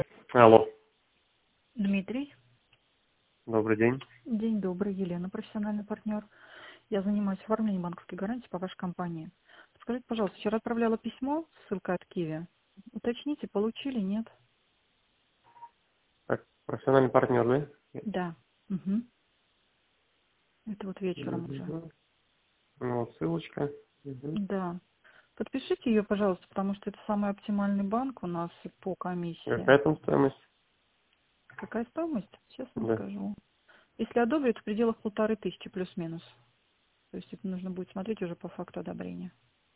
Алло, Дмитрий, добрый день. день добрый, Елена, профессиональный партнер. Я занимаюсь оформлением банковской гарантии по вашей компании. Скажите, пожалуйста, вчера отправляла письмо, ссылка от Киви. Уточните, получили, нет? Так, профессиональный партнер, да? Да. Угу. Это вот вечером уже. Мгм. Ну, вот ссылочка. Мгм. Да. Подпишите ее, пожалуйста, потому что это самый оптимальный банк у нас по комиссии. Какая там стоимость? Какая стоимость? Сейчас вам Да. скажу. Если одобрят, в пределах 1500 плюс-минус. То есть это нужно будет смотреть уже по факту одобрения.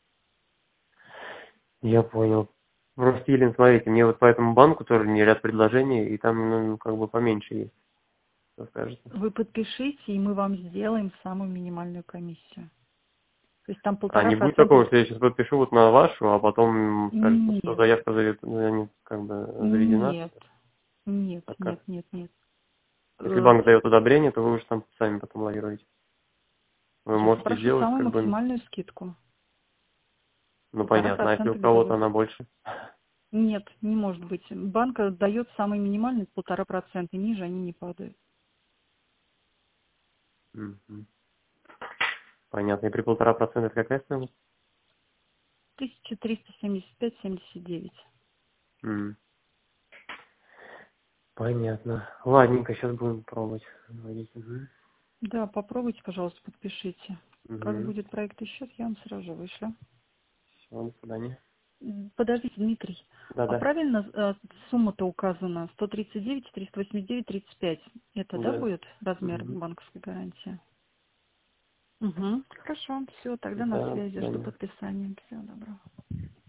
Я понял. Просто, Елена, смотрите, мне вот по этому банку тоже не ряд предложений, и там, ну, как бы поменьше есть. Что скажете? Вы подпишите, и мы вам сделаем самую минимальную комиссию. То есть там А полтора не будет процента. такого, что я сейчас подпишу вот на вашу, а потом скажете, что Нет, заявка не как бы заведена? нет, нет, А как? нет, нет, нет. Если Э, банк дает одобрение, то вы уже там сами потом лавируете. Вы Я можете попрошу сделать, самую как бы, максимальную скидку. ну, Полтора понятно, а если у процента кого-то годовых. она больше? Нет, не может быть. Банк дает самый минимальный 1,5%, ниже они не падают. Мгм. Понятно. И при 1,5% это какая стоимость? 1375,79. М, Понятно. Ладненько, сейчас будем пробовать вводить. Мгм. Да, попробуйте, пожалуйста, подпишите. Как Мгм. будет проект и счет, я вам сразу же вышлю. Всё, до свидания. Подождите, Дмитрий, а Да-да. правильно сумма-то указана? 139, 389, 35. Это, да, Да. будет размер Мгм. банковской гарантии? Угу. Хорошо, все, тогда на Да, до связи, жду свидания. подписания. Всего доброго.